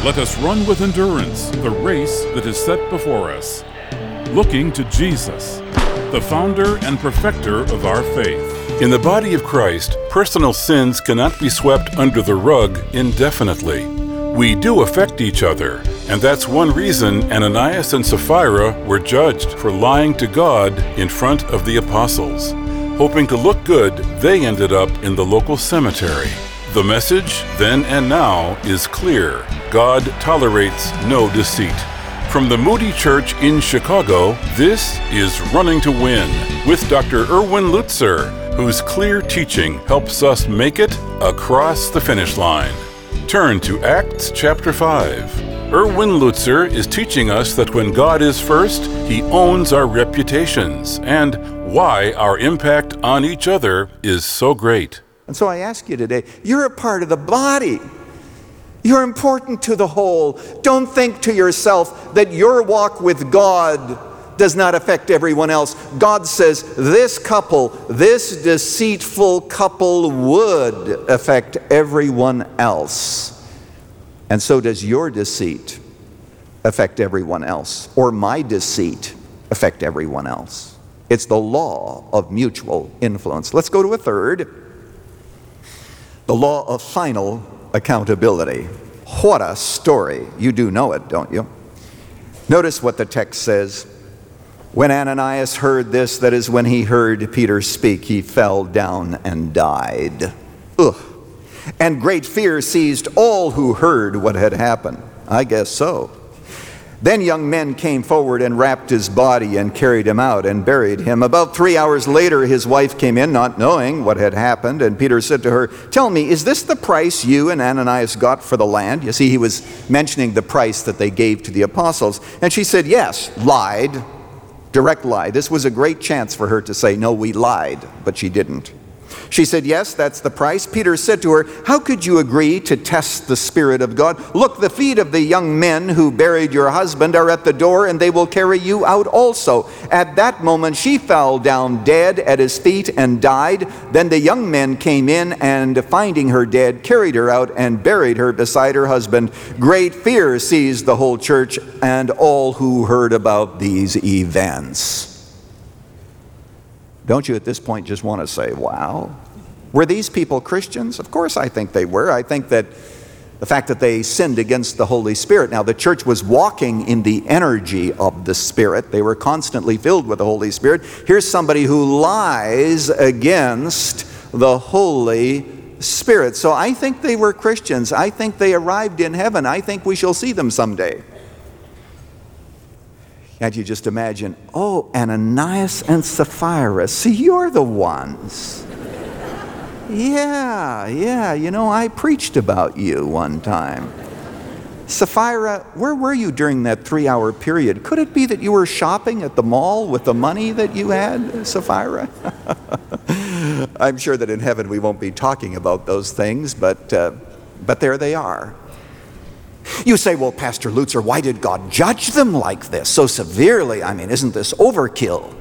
Let us run with endurance the race that is set before us, looking to Jesus, the founder and perfecter of our faith. In the body of Christ, personal sins cannot be swept under the rug indefinitely. We do affect each other, and that's one reason Ananias and Sapphira were judged for lying to God in front of the apostles. Hoping to look good, they ended up in the local cemetery. The message, then and now, is clear. God tolerates no deceit. From the Moody Church in Chicago, this is Running to Win with Dr. Erwin Lutzer, whose clear teaching helps us make it across the finish line. Turn to Acts chapter 5. Erwin Lutzer is teaching us that when God is first, He owns our reputations and why our impact on each other is so great. And so I ask you today, you're a part of the body. You're important to the whole. Don't think to yourself that your walk with God does not affect everyone else. God says this couple, this deceitful couple would affect everyone else. And so does your deceit affect everyone else, or my deceit affect everyone else. It's the law of mutual influence. Let's go to a third. The law of final accountability. What a story. You do know it, don't you? Notice what the text says. When Ananias heard this, that is when he heard Peter speak, he fell down and died. Ugh. And great fear seized all who heard what had happened. I guess so. Then young men came forward and wrapped his body and carried him out and buried him. About 3 hours later, his wife came in, not knowing what had happened. And Peter said to her, "Tell me, is this the price you and Ananias got for the land?" You see, he was mentioning the price that they gave to the apostles. And she said, "Yes," lied, direct lie. This was a great chance for her to say, "No, we lied," but she didn't. She said, "Yes, that's the price." Peter said to her, "How could you agree to test the Spirit of God? Look, the feet of the young men who buried your husband are at the door, and they will carry you out also." At that moment she fell down dead at his feet and died. Then the young men came in, and finding her dead, carried her out and buried her beside her husband. Great fear seized the whole church and all who heard about these events. Don't you at this point just want to say, wow? Were these people Christians? Of course I think they were. I think that the fact that they sinned against the Holy Spirit. Now the church was walking in the energy of the Spirit. They were constantly filled with the Holy Spirit. Here's somebody who lies against the Holy Spirit. So I think they were Christians. I think they arrived in heaven. I think we shall see them someday. Can't you just imagine, oh, Ananias and Sapphira, see, you're the ones. Yeah, you know, I preached about you one time. Sapphira, where were you during that 3-hour period? Could it be that you were shopping at the mall with the money that you had, Sapphira? I'm sure that in heaven we won't be talking about those things, but there they are. You say, well, Pastor Lutzer, why did God judge them like this so severely? I mean, isn't this overkill?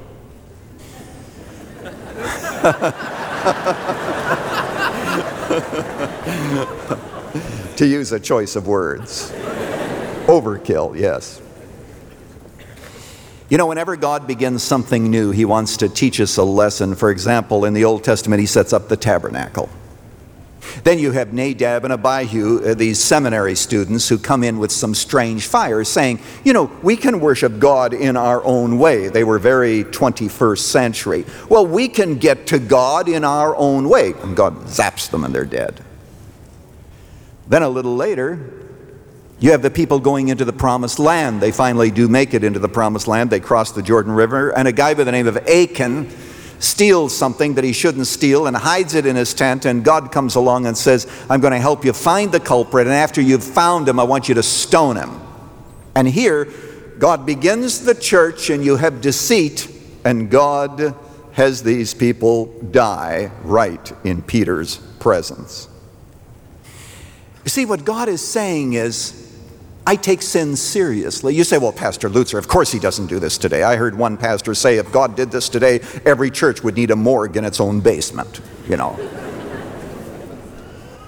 To use a choice of words. Overkill, yes. You know, whenever God begins something new, He wants to teach us a lesson. For example, in the Old Testament, He sets up the tabernacle. Then you have Nadab and Abihu, these seminary students who come in with some strange fire saying, you know, we can worship God in our own way. They were very 21st century. Well, we can get to God in our own way. And God zaps them and they're dead. Then a little later, you have the people going into the promised land. They finally do make it into the promised land. They cross the Jordan River, and a guy by the name of Achan steals something that he shouldn't steal and hides it in his tent, and God comes along and says, I'm going to help you find the culprit, and after you've found him, I want you to stone him. And here, God begins the church, and you have deceit, and God has these people die right in Peter's presence. You see, what God is saying is, I take sin seriously. You say, well, Pastor Lutzer, of course he doesn't do this today. I heard one pastor say, if God did this today, every church would need a morgue in its own basement, you know.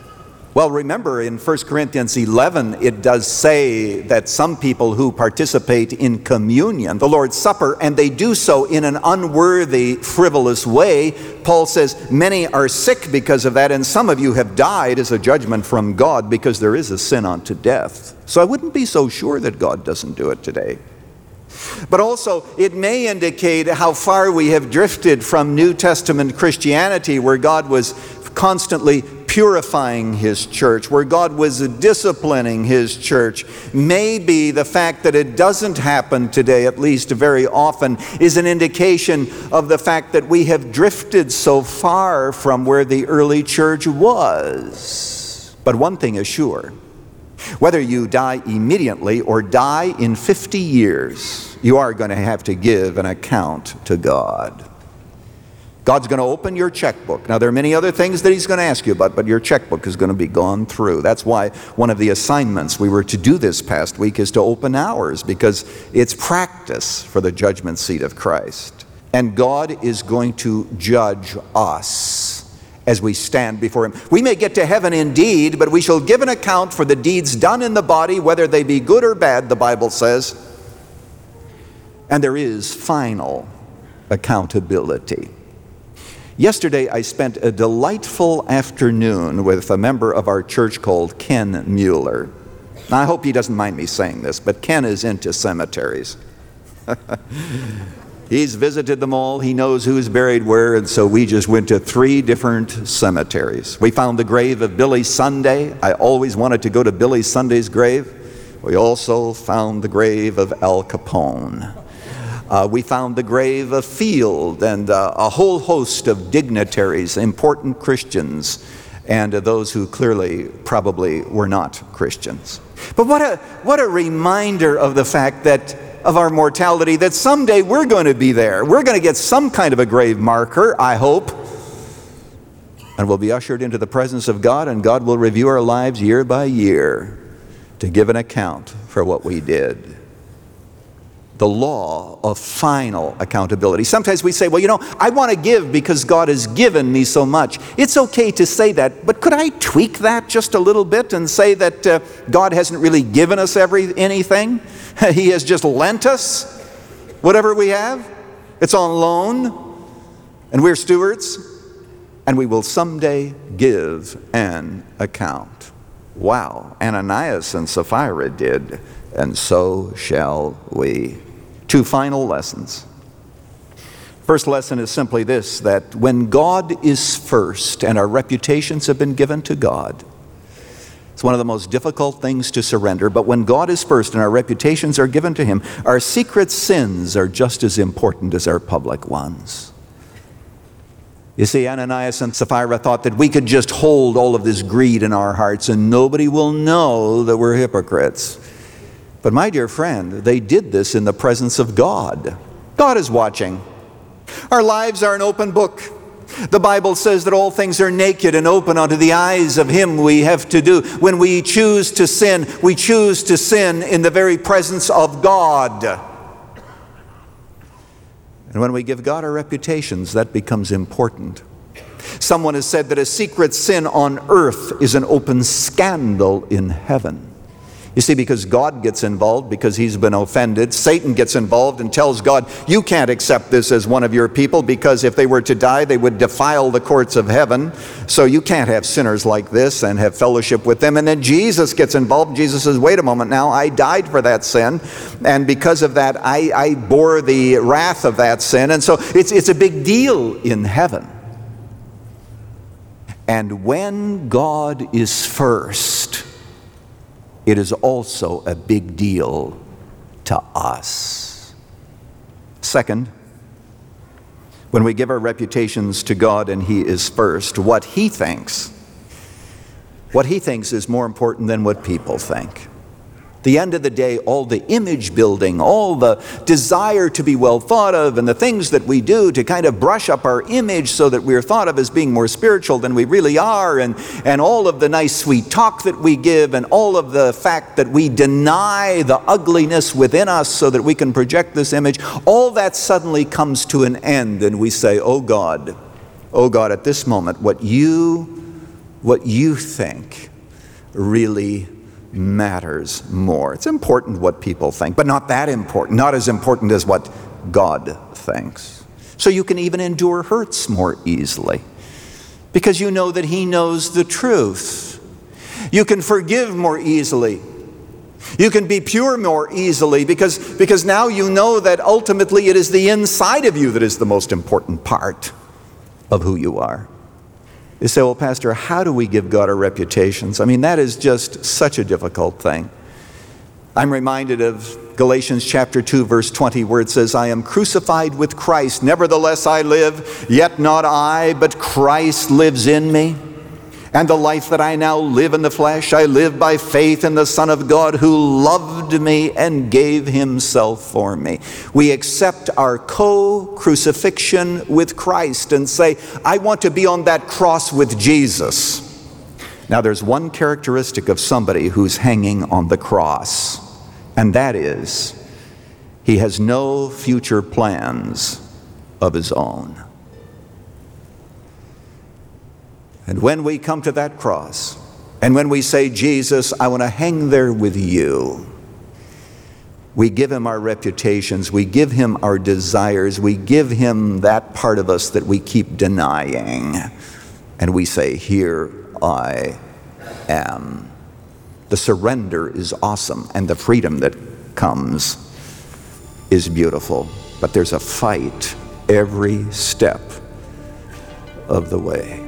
Well, remember in 1 Corinthians 11, it does say that some people who participate in communion, the Lord's Supper, and they do so in an unworthy, frivolous way, Paul says, many are sick because of that, and some of you have died as a judgment from God because there is a sin unto death. So I wouldn't be so sure that God doesn't do it today. But also, it may indicate how far we have drifted from New Testament Christianity, where God was constantly purifying His church, where God was disciplining His church. Maybe the fact that it doesn't happen today, at least very often, is an indication of the fact that we have drifted so far from where the early church was. But one thing is sure. Whether you die immediately or die in 50 years, you are going to have to give an account to God. God's going to open your checkbook. Now, there are many other things that He's going to ask you about, but your checkbook is going to be gone through. That's why one of the assignments we were to do this past week is to open ours, because it's practice for the judgment seat of Christ. And God is going to judge us as we stand before Him. We may get to heaven indeed, but we shall give an account for the deeds done in the body, whether they be good or bad, the Bible says. And there is final accountability. Yesterday, I spent a delightful afternoon with a member of our church called Ken Mueller. Now, I hope he doesn't mind me saying this, but Ken is into cemeteries. He's visited them all. He knows who's buried where, and so we just went to 3 different cemeteries. We found the grave of Billy Sunday. I always wanted to go to Billy Sunday's grave. We also found the grave of Al Capone. We found the grave of Field and a whole host of dignitaries, important Christians, and those who clearly probably were not Christians. But what a reminder of the fact that of our mortality, that someday we're going to be there. We're going to get some kind of a grave marker, I hope, and we'll be ushered into the presence of God, and God will review our lives year by year to give an account for what we did. The law of final accountability. Sometimes we say, well, I want to give because God has given me so much. It's okay to say that, but could I tweak that just a little bit and say that God hasn't really given us anything? He has just lent us whatever we have. It's on loan, and we're stewards, and we will someday give an account. Wow, Ananias and Sapphira did, and so shall we. 2 final lessons. First lesson is simply this, that when God is first and our reputations have been given to God, it's one of the most difficult things to surrender, but when God is first and our reputations are given to Him, our secret sins are just as important as our public ones. You see, Ananias and Sapphira thought that we could just hold all of this greed in our hearts and nobody will know that we're hypocrites. But my dear friend, they did this in the presence of God. God is watching. Our lives are an open book. The Bible says that all things are naked and open unto the eyes of Him we have to do. When we choose to sin, we choose to sin in the very presence of God. And when we give God our reputations, that becomes important. Someone has said that a secret sin on earth is an open scandal in heaven. You see, because God gets involved, because He's been offended, Satan gets involved and tells God, you can't accept this as one of your people, because if they were to die, they would defile the courts of heaven. So you can't have sinners like this and have fellowship with them. And then Jesus gets involved. Jesus says, wait a moment now, I died for that sin. And because of that, I bore the wrath of that sin. And so it's a big deal in heaven. And when God is first, it is also a big deal to us. Second, when we give our reputations to God and He is first, what He thinks is more important than what people think. At the end of the day, all the image building, all the desire to be well thought of, and the things that we do to kind of brush up our image so that we're thought of as being more spiritual than we really are, and all of the nice sweet talk that we give, and all of the fact that we deny the ugliness within us so that we can project this image, all that suddenly comes to an end, and we say, oh God, at this moment, what you think really matters more. It's important what people think, but not that important, not as important as what God thinks. So you can even endure hurts more easily because you know that He knows the truth. You can forgive more easily. You can be pure more easily because now you know that ultimately it is the inside of you that is the most important part of who you are. You say, well, Pastor, how do we give God our reputations? I mean, that is just such a difficult thing. I'm reminded of Galatians chapter 2, verse 20, where it says, I am crucified with Christ. Nevertheless I live, yet not I, but Christ lives in me. And the life that I now live in the flesh, I live by faith in the Son of God who loved me and gave Himself for me. We accept our co-crucifixion with Christ and say, I want to be on that cross with Jesus. Now there's one characteristic of somebody who's hanging on the cross, and that is, he has no future plans of his own. And when we come to that cross, and when we say, Jesus, I want to hang there with you, we give Him our reputations, we give Him our desires, we give Him that part of us that we keep denying, and we say, here I am. The surrender is awesome, and the freedom that comes is beautiful, but there's a fight every step of the way.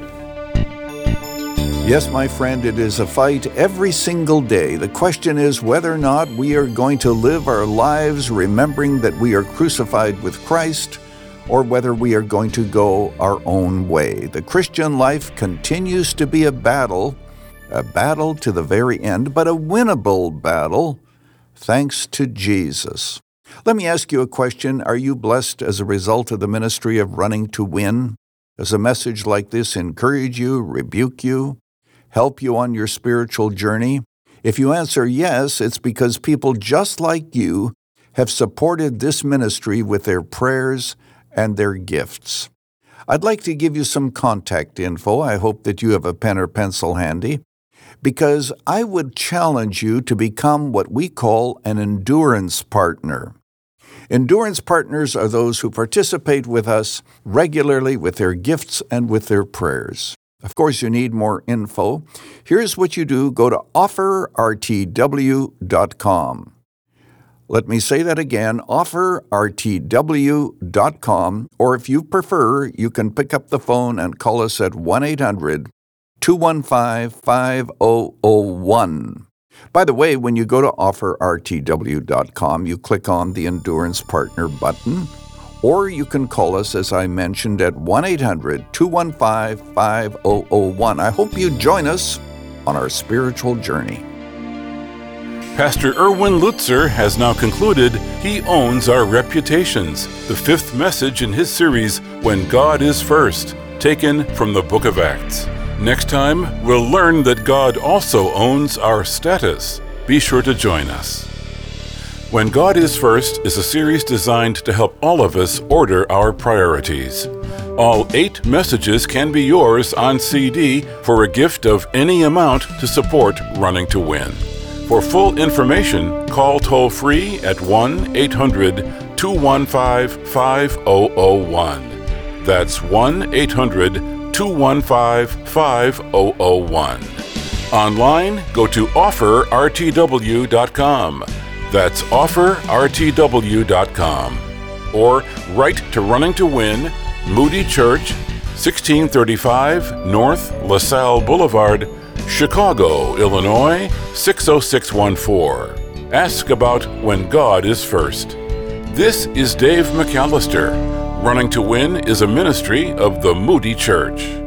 Yes, my friend, it is a fight every single day. The question is whether or not we are going to live our lives remembering that we are crucified with Christ, or whether we are going to go our own way. The Christian life continues to be a battle to the very end, but a winnable battle, thanks to Jesus. Let me ask you a question. Are you blessed as a result of the ministry of Running to Win? Does a message like this encourage you, rebuke you, help you on your spiritual journey? If you answer yes, it's because people just like you have supported this ministry with their prayers and their gifts. I'd like to give you some contact info. I hope that you have a pen or pencil handy, because I would challenge you to become what we call an endurance partner. Endurance partners are those who participate with us regularly with their gifts and with their prayers. Of course, you need more info. Here's what you do. Go to offerrtw.com. Let me say that again, offerrtw.com, or if you prefer, you can pick up the phone and call us at 1-800-215-5001. By the way, when you go to offerrtw.com, you click on the Endurance Partner button, or you can call us, as I mentioned, at 1-800-215-5001. I hope you join us on our spiritual journey. Pastor Erwin Lutzer has now concluded He Owns Our Reputations, the fifth message in his series, When God is First, taken from the Book of Acts. Next time, we'll learn that God also owns our status. Be sure to join us. When God is First is a series designed to help all of us order our priorities. All 8 messages can be yours on CD for a gift of any amount to support Running to Win. For full information, call toll-free at 1-800-215-5001. That's 1-800-215-5001. Online, go to offerrtw.com. That's offerrtw.com. Or write to Running to Win, Moody Church, 1635 North LaSalle Boulevard, Chicago, Illinois, 60614. Ask about When God is First. This is Dave McAllister. Running to Win is a ministry of the Moody Church.